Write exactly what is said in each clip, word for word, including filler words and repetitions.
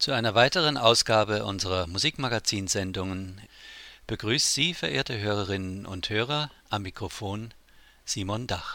Zu einer weiteren Ausgabe unserer Musikmagazinsendungen begrüßt Sie, verehrte Hörerinnen und Hörer, am Mikrofon Simon Dach.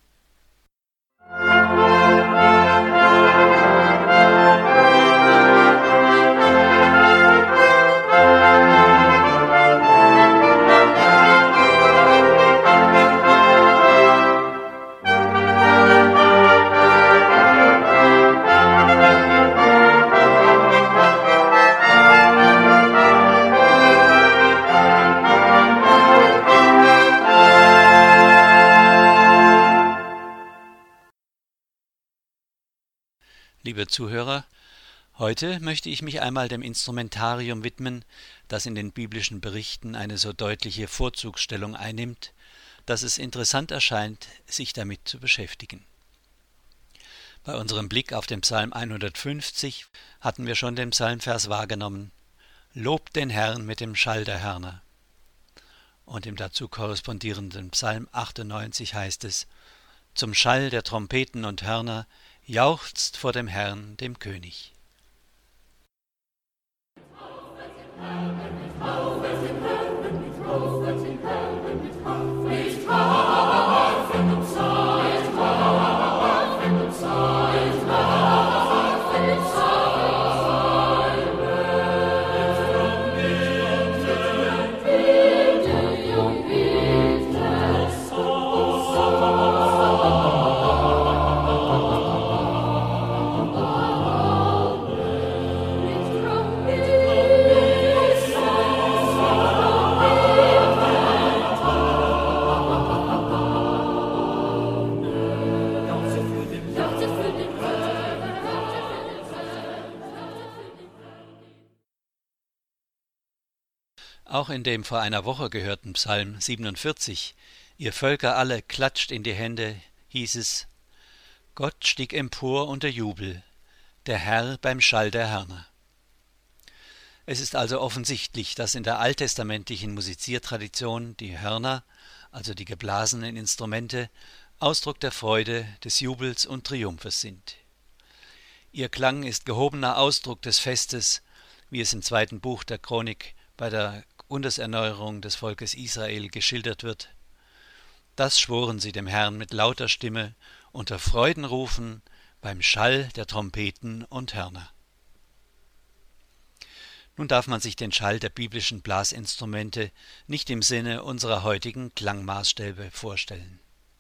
Liebe Zuhörer, heute möchte ich mich einmal dem Instrumentarium widmen, das in den biblischen Berichten eine so deutliche Vorzugsstellung einnimmt, dass es interessant erscheint, sich damit zu beschäftigen. Bei unserem Blick auf den Psalm hundertfünfzig hatten wir schon den Psalmvers wahrgenommen: Lobt den Herrn mit dem Schall der Hörner. Und im dazu korrespondierenden Psalm achtundneunzig heißt es: Zum Schall der Trompeten und Hörner jauchzt vor dem Herrn, dem König. Auch in dem vor einer Woche gehörten Psalm siebenundvierzig, ihr Völker alle, klatscht in die Hände, hieß es: Gott stieg empor unter Jubel, der Herr beim Schall der Hörner. Es ist also offensichtlich, dass in der alttestamentlichen Musiziertradition die Hörner, also die geblasenen Instrumente, Ausdruck der Freude, des Jubels und Triumphes sind. Ihr Klang ist gehobener Ausdruck des Festes, wie es im zweiten Buch der Chronik bei der Bundeserneuerung des Volkes Israel geschildert wird. Das schworen sie dem Herrn mit lauter Stimme unter Freudenrufen beim Schall der Trompeten und Hörner. Nun darf man sich den Schall der biblischen Blasinstrumente nicht im Sinne unserer heutigen Klangmaßstäbe vorstellen.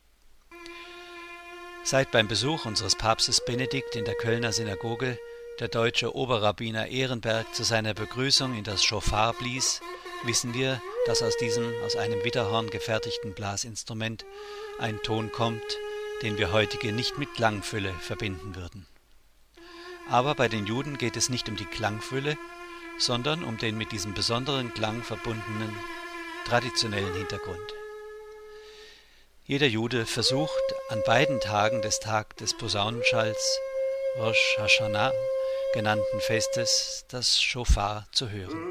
Seit beim Besuch unseres Papstes Benedikt in der Kölner Synagoge der deutsche Oberrabbiner Ehrenberg zu seiner Begrüßung in das Schofar blies, wissen wir, dass aus diesem aus einem Widderhorn gefertigten Blasinstrument ein Ton kommt, den wir heutige nicht mit Klangfülle verbinden würden. Aber bei den Juden geht es nicht um die Klangfülle, sondern um den mit diesem besonderen Klang verbundenen traditionellen Hintergrund. Jeder Jude versucht, an beiden Tagen des Tag des Posaunenschalls, Rosh Hashanah genannten Festes, das Schofar zu hören.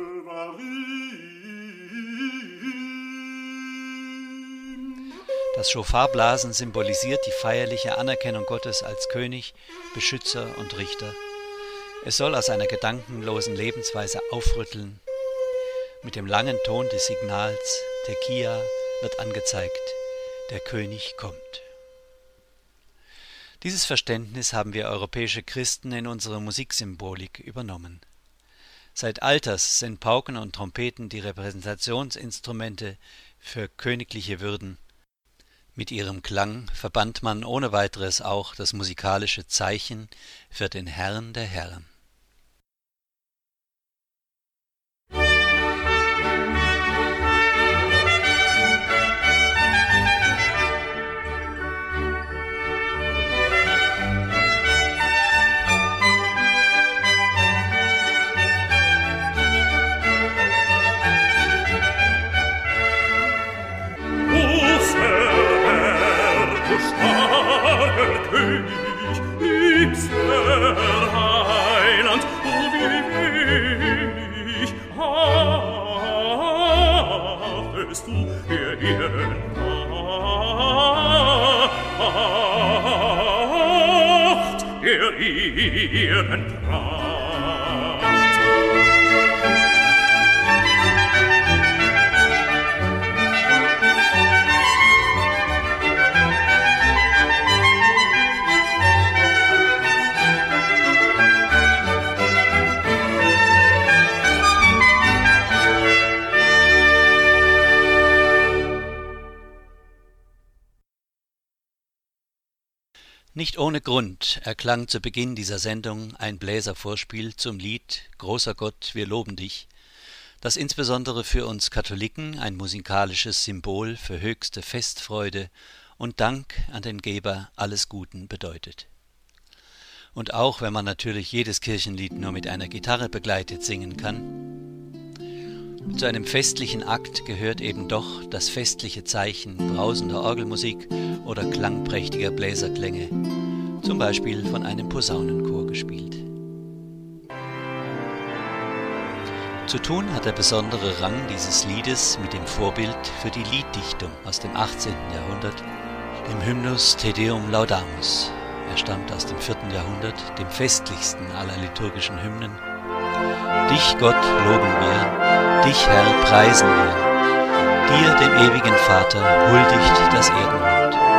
Das Schofarblasen symbolisiert die feierliche Anerkennung Gottes als König, Beschützer und Richter. Es soll aus einer gedankenlosen Lebensweise aufrütteln. Mit dem langen Ton des Signals Tekia wird angezeigt: Der König kommt. Dieses Verständnis haben wir europäische Christen in unsere Musiksymbolik übernommen. Seit alters sind Pauken und Trompeten die Repräsentationsinstrumente für königliche Würden. Mit ihrem Klang verband man ohne weiteres auch das musikalische Zeichen für den Herrn der Herren. Ihren Traum. Nicht ohne Grund erklang zu Beginn dieser Sendung ein Bläservorspiel zum Lied »Großer Gott, wir loben dich«, das insbesondere für uns Katholiken ein musikalisches Symbol für höchste Festfreude und Dank an den Geber alles Guten bedeutet. Und auch wenn man natürlich jedes Kirchenlied nur mit einer Gitarre begleitet singen kann, zu einem festlichen Akt gehört eben doch das festliche Zeichen brausender Orgelmusik oder klangprächtiger Bläserklänge, zum Beispiel von einem Posaunenchor gespielt. Zu tun hat der besondere Rang dieses Liedes mit dem Vorbild für die Lieddichtung aus dem achtzehnten Jahrhundert, dem Hymnus Te Deum Laudamus. Er stammt aus dem vierten Jahrhundert, dem festlichsten aller liturgischen Hymnen. Dich, Gott, loben wir, dich, Herr, preisen wir, dir, dem ewigen Vater, huldigt das Erdenrund.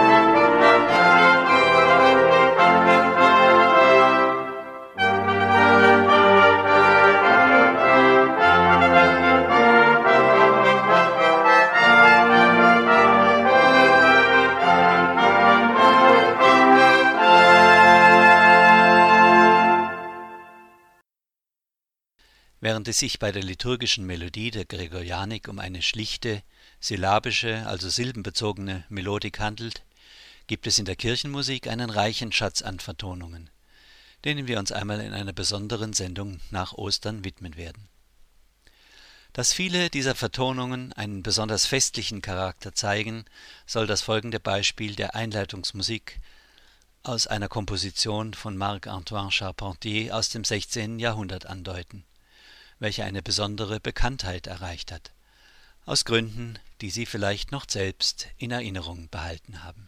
Während es sich bei der liturgischen Melodie der Gregorianik um eine schlichte, syllabische, also silbenbezogene Melodik handelt, gibt es in der Kirchenmusik einen reichen Schatz an Vertonungen, denen wir uns einmal in einer besonderen Sendung nach Ostern widmen werden. Dass viele dieser Vertonungen einen besonders festlichen Charakter zeigen, soll das folgende Beispiel der Einleitungsmusik aus einer Komposition von Marc-Antoine Charpentier aus dem sechzehnten Jahrhundert andeuten, welche eine besondere Bekanntheit erreicht hat, aus Gründen, die Sie vielleicht noch selbst in Erinnerung behalten haben.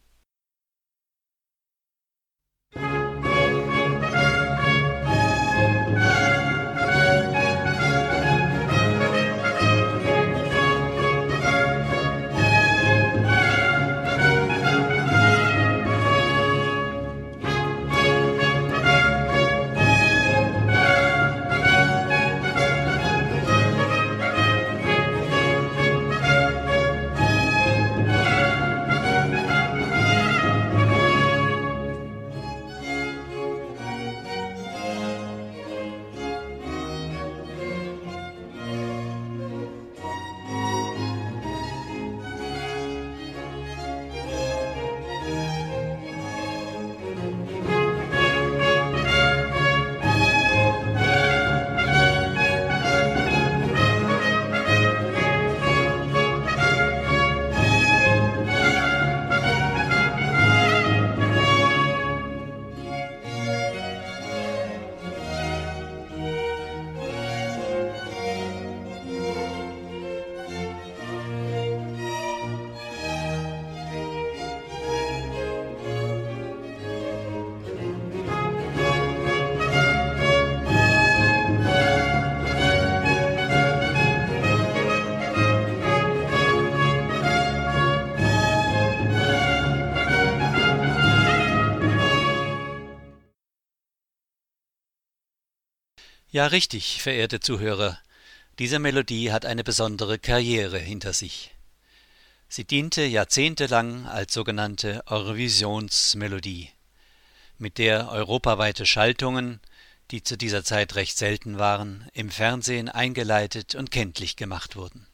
Ja, richtig, verehrte Zuhörer, diese Melodie hat eine besondere Karriere hinter sich. Sie diente jahrzehntelang als sogenannte Eurovisionsmelodie, mit der europaweite Schaltungen, die zu dieser Zeit recht selten waren, im Fernsehen eingeleitet und kenntlich gemacht wurden.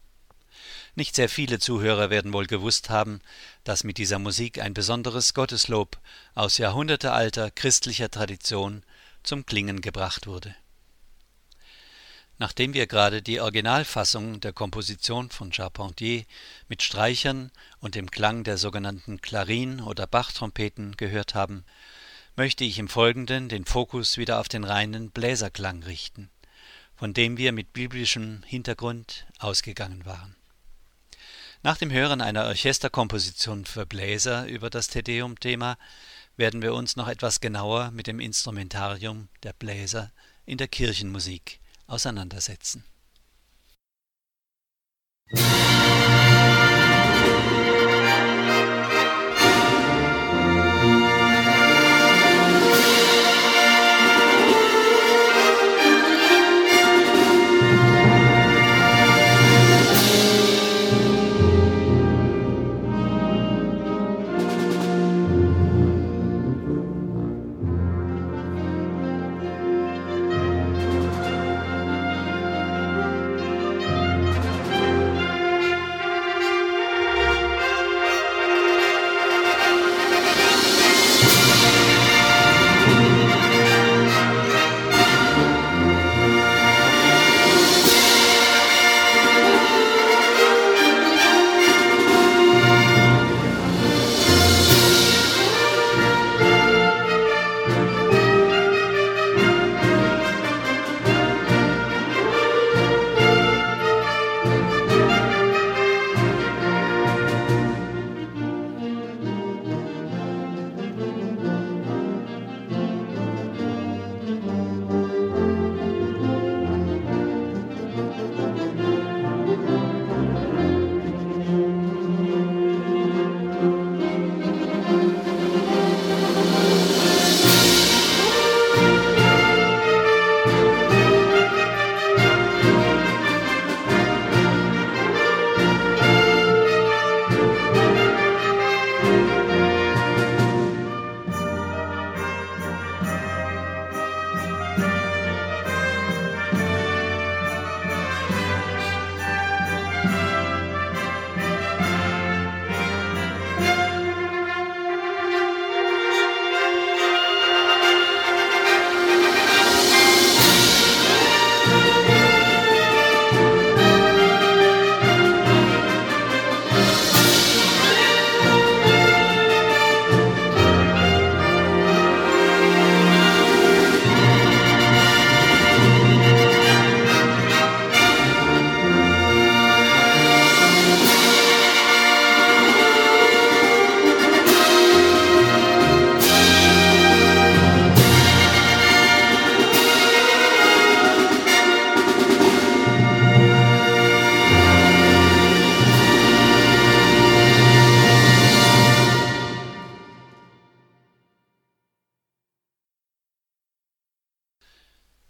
Nicht sehr viele Zuhörer werden wohl gewusst haben, dass mit dieser Musik ein besonderes Gotteslob aus jahrhundertealter christlicher Tradition zum Klingen gebracht wurde. Nachdem wir gerade die Originalfassung der Komposition von Charpentier mit Streichern und dem Klang der sogenannten Clarinen oder Bachtrompeten gehört haben, möchte ich im Folgenden den Fokus wieder auf den reinen Bläserklang richten, von dem wir mit biblischem Hintergrund ausgegangen waren. Nach dem Hören einer Orchesterkomposition für Bläser über das Te Deum-Thema werden wir uns noch etwas genauer mit dem Instrumentarium der Bläser in der Kirchenmusik auseinandersetzen.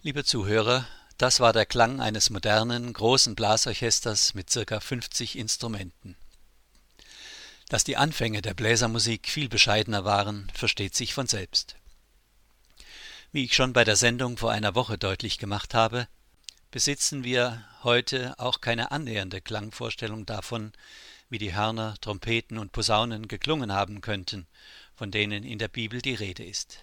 Liebe Zuhörer, das war der Klang eines modernen, großen Blasorchesters mit circa fünfzig Instrumenten. Dass die Anfänge der Bläsermusik viel bescheidener waren, versteht sich von selbst. Wie ich schon bei der Sendung vor einer Woche deutlich gemacht habe, besitzen wir heute auch keine annähernde Klangvorstellung davon, wie die Hörner, Trompeten und Posaunen geklungen haben könnten, von denen in der Bibel die Rede ist.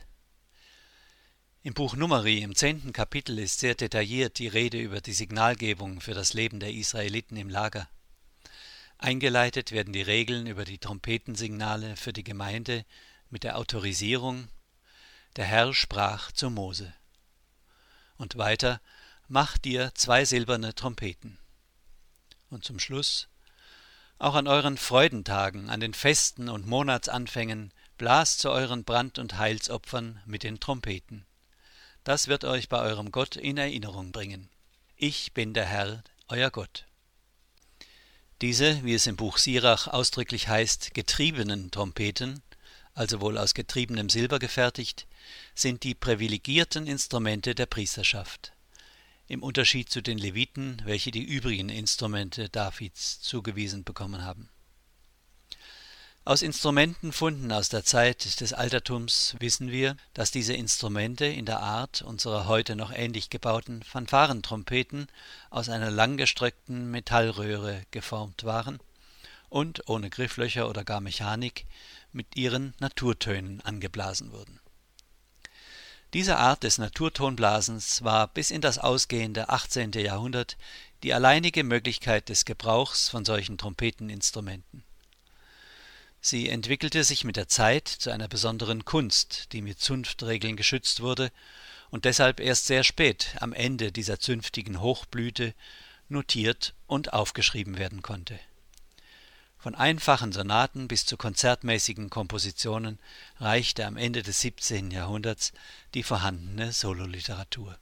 Im Buch Numeri im zehnten Kapitel ist sehr detailliert die Rede über die Signalgebung für das Leben der Israeliten im Lager. Eingeleitet werden die Regeln über die Trompetensignale für die Gemeinde mit der Autorisierung: Der Herr sprach zu Mose. Und weiter: Mach dir zwei silberne Trompeten. Und zum Schluss: Auch an euren Freudentagen, an den Festen und Monatsanfängen blast zu euren Brand- und Heilsopfern mit den Trompeten. Das wird euch bei eurem Gott in Erinnerung bringen. Ich bin der Herr, euer Gott. Diese, wie es im Buch Sirach ausdrücklich heißt, getriebenen Trompeten, also wohl aus getriebenem Silber gefertigt, sind die privilegierten Instrumente der Priesterschaft, im Unterschied zu den Leviten, welche die übrigen Instrumente Davids zugewiesen bekommen haben. Aus Instrumentenfunden aus der Zeit des Altertums wissen wir, dass diese Instrumente in der Art unserer heute noch ähnlich gebauten Fanfarentrompeten aus einer langgestreckten Metallröhre geformt waren und ohne Grifflöcher oder gar Mechanik mit ihren Naturtönen angeblasen wurden. Diese Art des Naturtonblasens war bis in das ausgehende achtzehnte Jahrhundert die alleinige Möglichkeit des Gebrauchs von solchen Trompeteninstrumenten. Sie entwickelte sich mit der Zeit zu einer besonderen Kunst, die mit Zunftregeln geschützt wurde und deshalb erst sehr spät am Ende dieser zünftigen Hochblüte notiert und aufgeschrieben werden konnte. Von einfachen Sonaten bis zu konzertmäßigen Kompositionen reichte am Ende des siebzehnten Jahrhunderts die vorhandene Sololiteratur.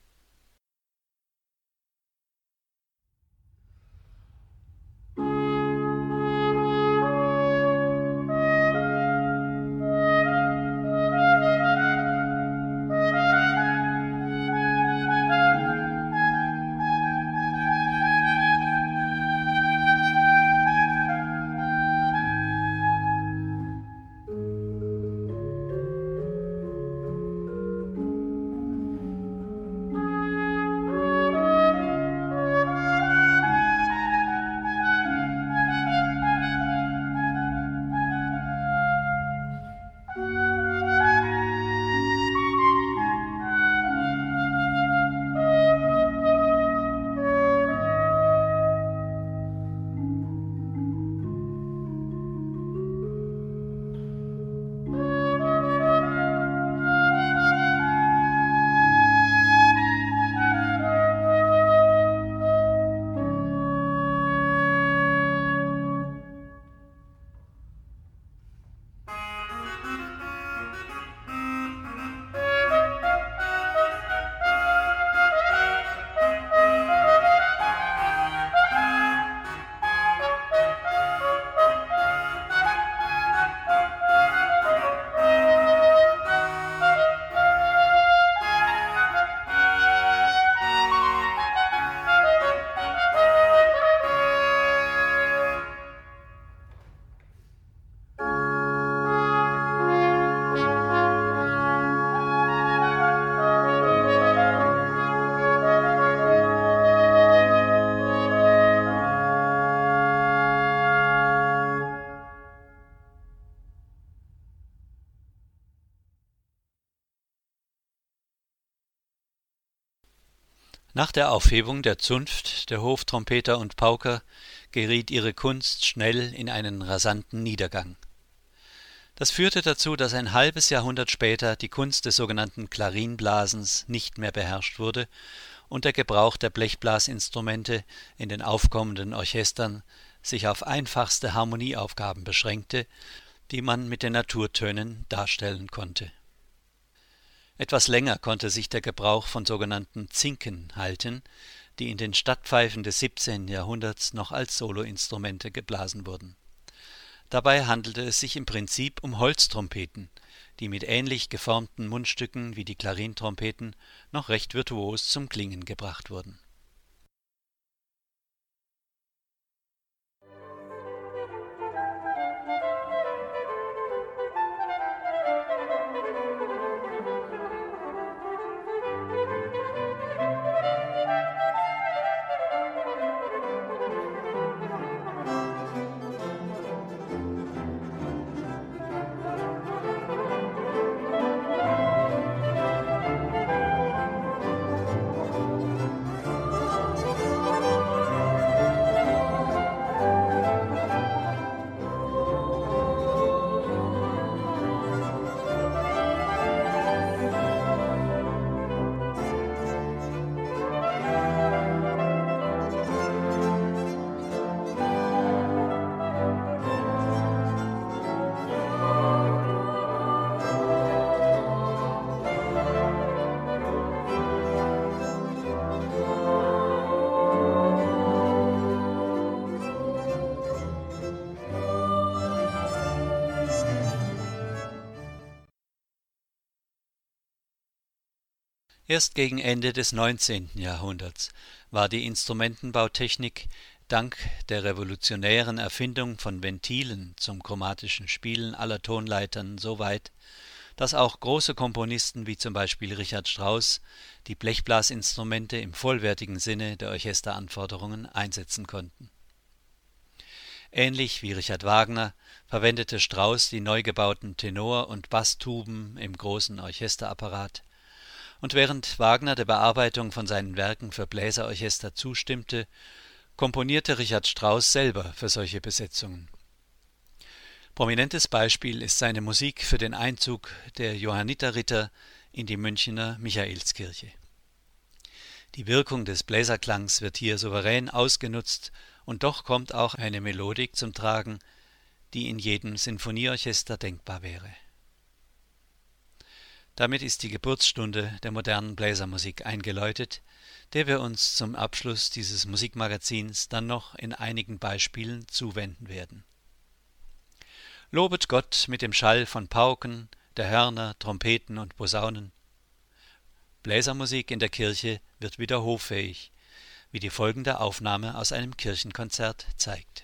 Nach der Aufhebung der Zunft der Hoftrompeter und Pauker geriet ihre Kunst schnell in einen rasanten Niedergang. Das führte dazu, dass ein halbes Jahrhundert später die Kunst des sogenannten Klarinblasens nicht mehr beherrscht wurde und der Gebrauch der Blechblasinstrumente in den aufkommenden Orchestern sich auf einfachste Harmonieaufgaben beschränkte, die man mit den Naturtönen darstellen konnte. Etwas länger konnte sich der Gebrauch von sogenannten Zinken halten, die in den Stadtpfeifen des siebzehnten Jahrhunderts noch als Soloinstrumente geblasen wurden. Dabei handelte es sich im Prinzip um Holztrompeten, die mit ähnlich geformten Mundstücken wie die Klarintrompeten noch recht virtuos zum Klingen gebracht wurden. Erst gegen Ende des neunzehnten Jahrhunderts war die Instrumentenbautechnik dank der revolutionären Erfindung von Ventilen zum chromatischen Spielen aller Tonleitern so weit, dass auch große Komponisten wie zum Beispiel Richard Strauss die Blechblasinstrumente im vollwertigen Sinne der Orchesteranforderungen einsetzen konnten. Ähnlich wie Richard Wagner verwendete Strauss die neu gebauten Tenor- und Basstuben im großen Orchesterapparat, und während Wagner der Bearbeitung von seinen Werken für Bläserorchester zustimmte, komponierte Richard Strauss selber für solche Besetzungen. Prominentes Beispiel ist seine Musik für den Einzug der Johanniterritter in die Münchener Michaelskirche. Die Wirkung des Bläserklangs wird hier souverän ausgenutzt, und doch kommt auch eine Melodik zum Tragen, die in jedem Sinfonieorchester denkbar wäre. Damit ist die Geburtsstunde der modernen Bläsermusik eingeläutet, der wir uns zum Abschluss dieses Musikmagazins dann noch in einigen Beispielen zuwenden werden. Lobet Gott mit dem Schall von Pauken, der Hörner, Trompeten und Posaunen. Bläsermusik in der Kirche wird wieder hoffähig, wie die folgende Aufnahme aus einem Kirchenkonzert zeigt.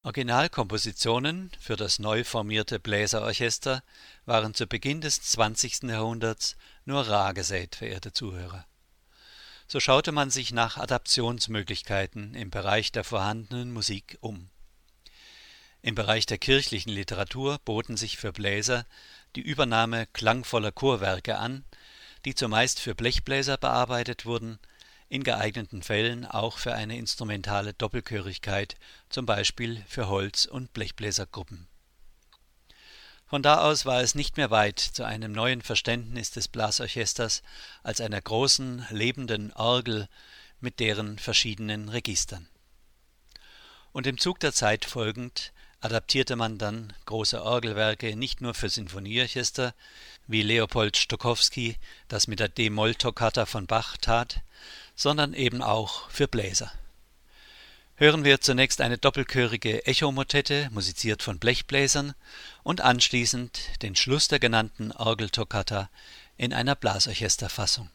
Originalkompositionen für das neu formierte Bläserorchester waren zu Beginn des zwanzigsten Jahrhunderts nur rar gesät, verehrte Zuhörer. So schaute man sich nach Adaptionsmöglichkeiten im Bereich der vorhandenen Musik um. Im Bereich der kirchlichen Literatur boten sich für Bläser die Übernahme klangvoller Chorwerke an, die zumeist für Blechbläser bearbeitet wurden, in geeigneten Fällen auch für eine instrumentale Doppelchörigkeit, zum Beispiel für Holz- und Blechbläsergruppen. Von da aus war es nicht mehr weit zu einem neuen Verständnis des Blasorchesters als einer großen, lebenden Orgel mit deren verschiedenen Registern. Und im Zug der Zeit folgend adaptierte man dann große Orgelwerke nicht nur für Sinfonieorchester, wie Leopold Stokowski das mit der D-Moll-Toccata von Bach tat, sondern eben auch für Bläser. Hören wir zunächst eine doppelchörige Echomotette, musiziert von Blechbläsern, und anschließend den Schluss der genannten Orgeltoccata in einer Blasorchesterfassung.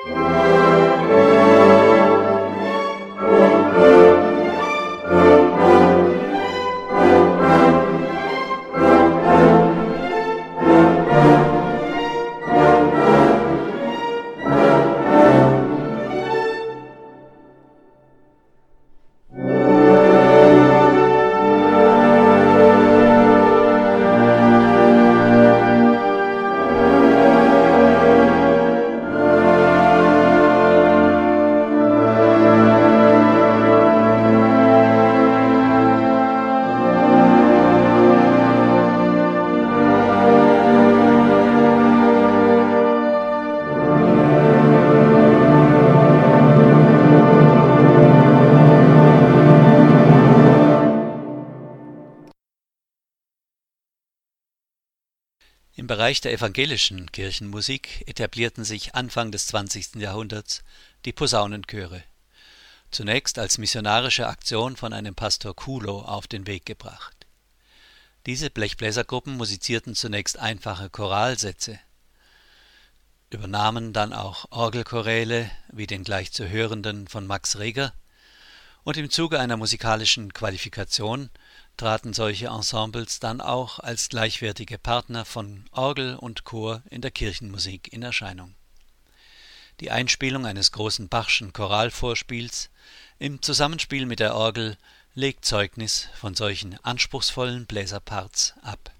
Im Bereich der evangelischen Kirchenmusik etablierten sich Anfang des zwanzigsten Jahrhunderts die Posaunenchöre, zunächst als missionarische Aktion von einem Pastor Kuhlo auf den Weg gebracht. Diese Blechbläsergruppen musizierten zunächst einfache Choralsätze, übernahmen dann auch Orgelchoräle wie den gleich zu hörenden von Max Reger, und im Zuge einer musikalischen Qualifikation traten solche Ensembles dann auch als gleichwertige Partner von Orgel und Chor in der Kirchenmusik in Erscheinung. Die Einspielung eines großen Bachschen Choralvorspiels im Zusammenspiel mit der Orgel legt Zeugnis von solchen anspruchsvollen Bläserparts ab.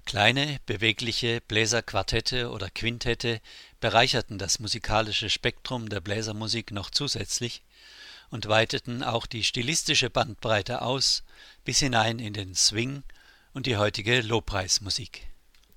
Kleine, bewegliche Bläserquartette oder Quintette bereicherten das musikalische Spektrum der Bläsermusik noch zusätzlich und weiteten auch die stilistische Bandbreite aus bis hinein in den Swing und die heutige Lobpreismusik.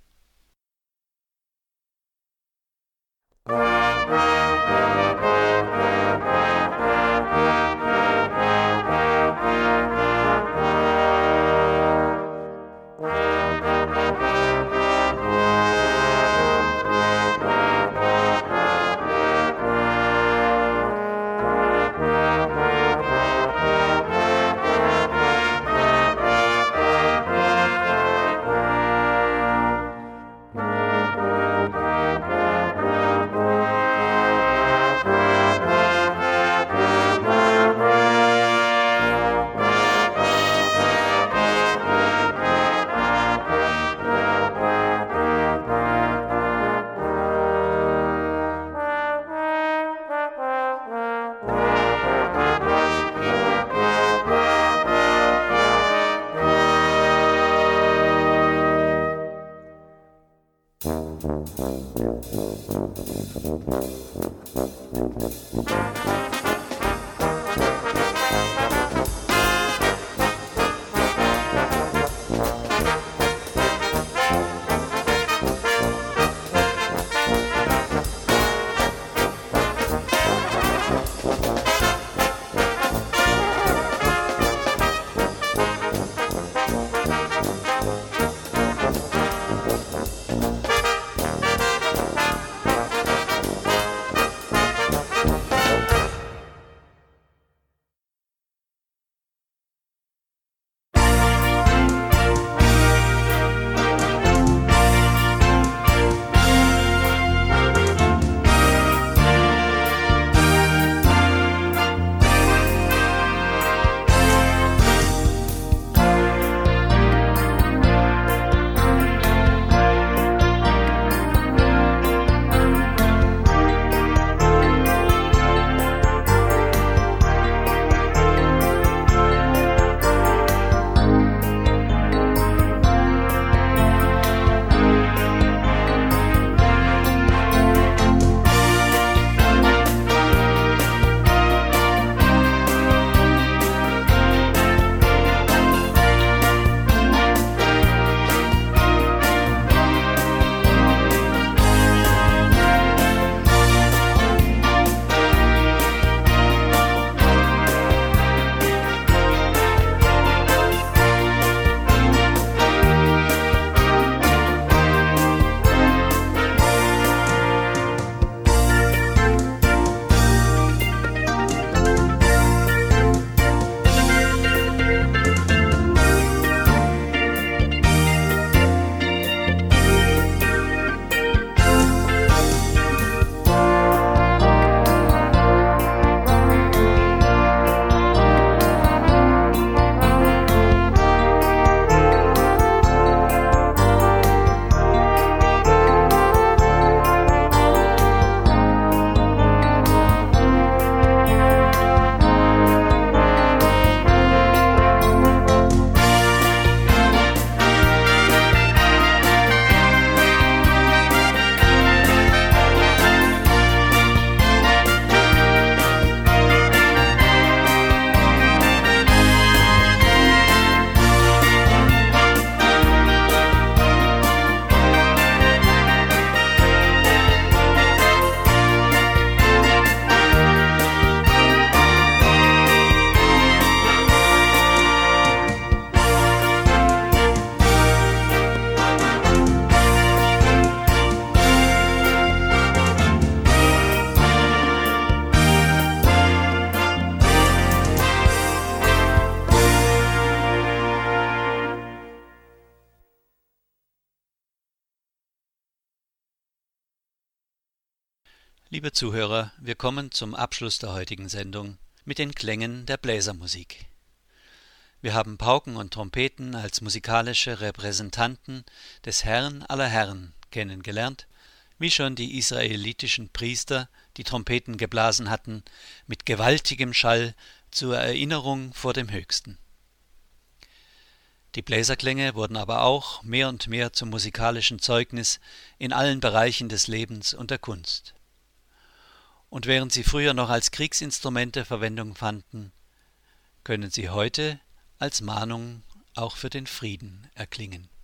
Liebe Zuhörer, wir kommen zum Abschluss der heutigen Sendung mit den Klängen der Bläsermusik. Wir haben Pauken und Trompeten als musikalische Repräsentanten des Herrn aller Herren kennengelernt, wie schon die israelitischen Priester die Trompeten geblasen hatten, mit gewaltigem Schall zur Erinnerung vor dem Höchsten. Die Bläserklänge wurden aber auch mehr und mehr zum musikalischen Zeugnis in allen Bereichen des Lebens und der Kunst. Und während sie früher noch als Kriegsinstrumente Verwendung fanden, können sie heute als Mahnung auch für den Frieden erklingen.